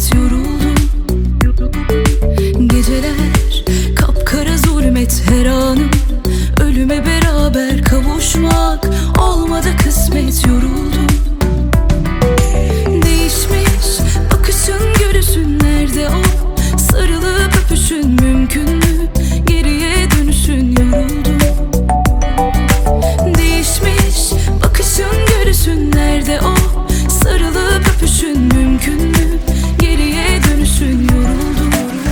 kısmet yoruldum. Geceler kapkara zulmet her anım, ölüme beraber kavuşmak olmadı kısmet yoruldum. Değişmiş bakışın görüşün nerede o? Sarılıp öpüşün mümkün mü? Geriye dönüşün yoruldum. Değişmiş bakışın görüşün nerede o? Sarılıp öpüşün mümkün mü? Geriye dönüşün yoruldum.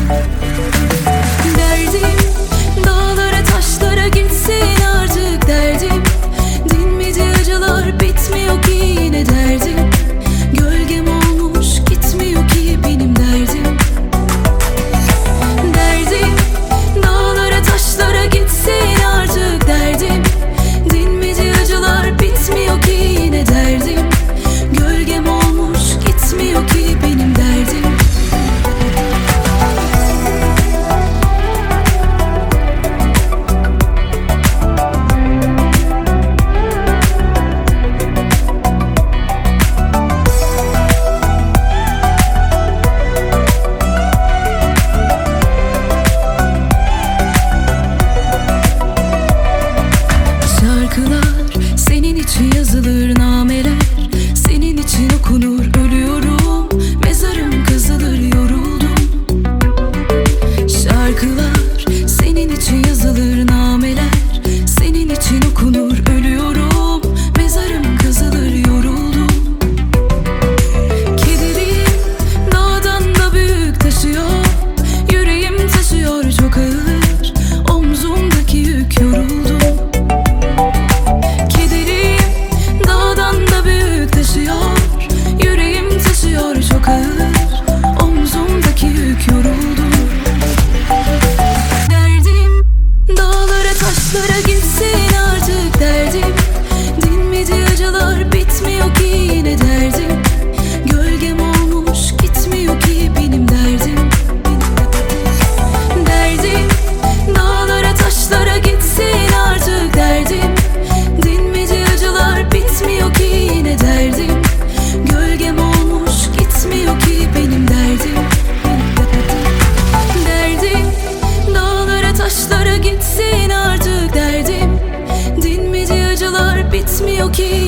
Derdim dağlara taşlara gitsin artık derdim. Dinmedi acılar bitmiyor ki yine derdim. Gölgem olmuş gitmiyor ki benim derdim. Derdim dağlara taşlara gitsin artık derdim. Dinmedi acılar bitmiyor ki yine derdim. Gölgem olmuş gitmiyor ki benim derdim. Şarkılar senin için yazılır, nameler senin için okunur. Ölüyorum, mezarım kazılır, yoruldum. Şarkılar senin için yazılır, nameler senin için okunur. Ölüyorum, mezarım kazılır, yoruldum. Kederim dağdan da büyük taşıyor, yüreğim taşıyor çok ağır, omzumdaki yük yoruldum. Yüreğim taşıyor çok ağır, omzumdaki yük yoruldum. Derdim dağlara taşlara gitsin artık derdim. Dinmedi acılar bitmiyor ki yine derdim. Gölgem olmuş gitmiyor ki benim derdim. Derdim dağlara taşlara gitsin artık derdim. Dinmedi acılar bitmiyor ki yine derdim. Gölgem olmuş gitmiyor ki benim derdim. Derdim dağlara taşlara gitsin artık derdim. Dinmedi acılar bitmiyor ki